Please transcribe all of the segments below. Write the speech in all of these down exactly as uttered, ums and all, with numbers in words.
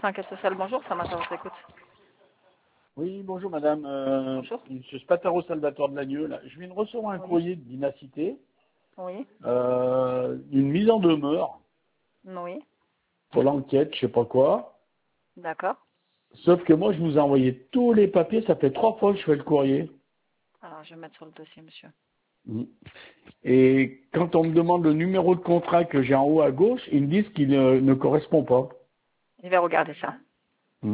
cent quatre social, bonjour, ça m'intéresse, écoute. Oui, bonjour madame. Euh, Bonjour. Monsieur Spataro Salvatore de Lagneux, là. Je viens de recevoir un Oui. courrier de Dinacité, Oui. euh, une mise en demeure Oui. pour l'enquête, je sais pas quoi. D'accord. Sauf que moi, je vous ai envoyé tous les papiers, ça fait trois fois que je fais le courrier. Alors, je vais mettre sur le dossier, monsieur. Mm. Et quand on me demande le numéro de contrat que j'ai en haut à gauche, ils me disent qu'il ne, ne correspond pas. Je vais regarder ça. Mm.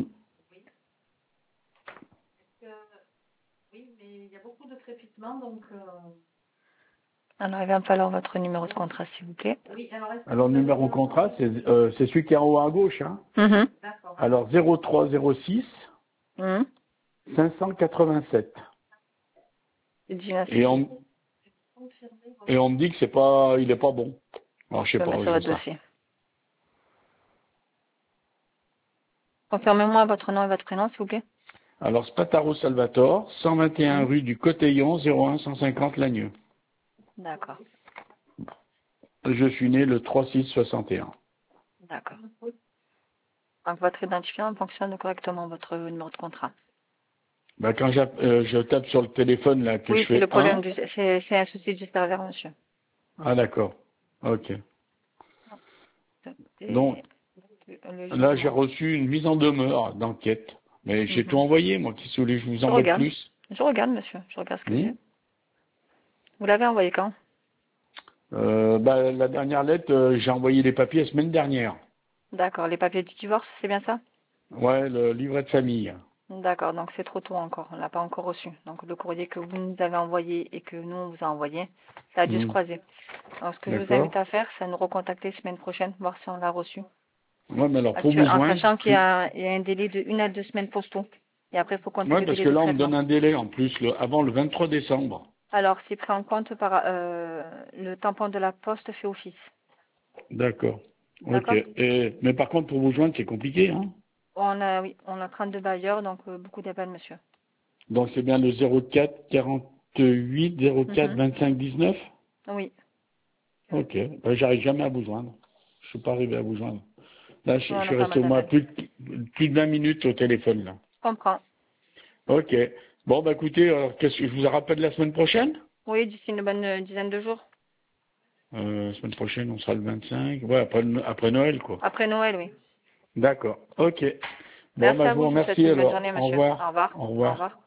Euh, oui, mais il y a beaucoup de crépitements, donc... Euh... Alors, il va me falloir votre numéro de contrat, s'il vous plaît. Oui, alors... Alors, le numéro de contrat, c'est euh, c'est celui qui est en haut à gauche. Hein. Mm-hmm. D'accord. Alors, zéro trois zéro six Mm-hmm. cinq cent quatre-vingt-sept. Et on, et on me dit que c'est pas, il est pas bon. Alors, je Je sais vais pas, mettre je sur veux votre ça. dossier. Confirmez-moi votre nom et votre prénom, s'il vous plaît. Alors, Spataro Salvatore, cent vingt et un Mm. rue du Cotillon, zéro un cent cinquante Lagneux. D'accord. Je suis né le trois six soixante et un. D'accord. Donc, votre identifiant fonctionne correctement, votre numéro de contrat. Bah, quand j'app- euh, je tape sur le téléphone, là, que je Oui, c'est le fais problème un. du... C'est c'est un souci du serveur, monsieur. Ah, d'accord. Ok. Donc, Et le là, j'ai jugement. reçu une mise en demeure d'enquête. Mais j'ai tout Mhm. envoyé, moi, qui voulez que je vous Je envoie de regarde. plus. Je regarde, monsieur. Je regarde ce que Hmm j'ai. Vous l'avez envoyé quand? euh, bah, la dernière lettre, euh, j'ai envoyé les papiers la semaine dernière. D'accord. Les papiers du divorce, c'est bien ça? Ouais, le livret de famille. D'accord. Donc, c'est trop tôt encore. On l'a pas encore reçu. Donc, le courrier que vous nous avez envoyé et que nous, on vous a envoyé, ça a dû se Hmm. croiser. Alors, ce que je vous invite D'accord. à faire, c'est à nous recontacter semaine prochaine, voir si on l'a reçu. Ouais, mais alors, pour Actuel, vous en joindre, sachant qu'il y plus... a, il y a un délai de une à deux semaines postaux. Et après, il faut compter ouais, le parce délai que de là, on me traitement. donne un délai, en plus, le- avant le vingt-trois décembre. Alors, c'est pris en compte par euh, le tampon de la poste fait office. D'accord. Ok. D'accord? Et, mais par contre, pour vous joindre, c'est compliqué, hein. On a, oui, on a trente-deux bailleurs, donc euh, beaucoup d'appels, monsieur. Donc, c'est bien le zéro quatre quarante-huit zéro quatre Mhm. vingt-cinq dix-neuf. Oui, Ok. Ben, j'arrive jamais à vous joindre. Je suis pas arrivé à vous joindre. Là, je, oui, je on a suis pas mal resté au moins d'appels. plus de, plus de vingt minutes au téléphone, là. Je comprends. Ok. Bon, bah, écoutez, alors, qu'est-ce que je vous rappelle la semaine prochaine? Oui, d'ici une bonne euh, dizaine de jours. Euh, la semaine prochaine, on sera le vingt-cinq. Ouais, après, après Noël, quoi. Après Noël, oui. D'accord. Ok. Bon, Merci bah, à je vous vous, je vous souhaite remercie une bonne alors. journée, Au monsieur. revoir. Au revoir. Au Au revoir. revoir.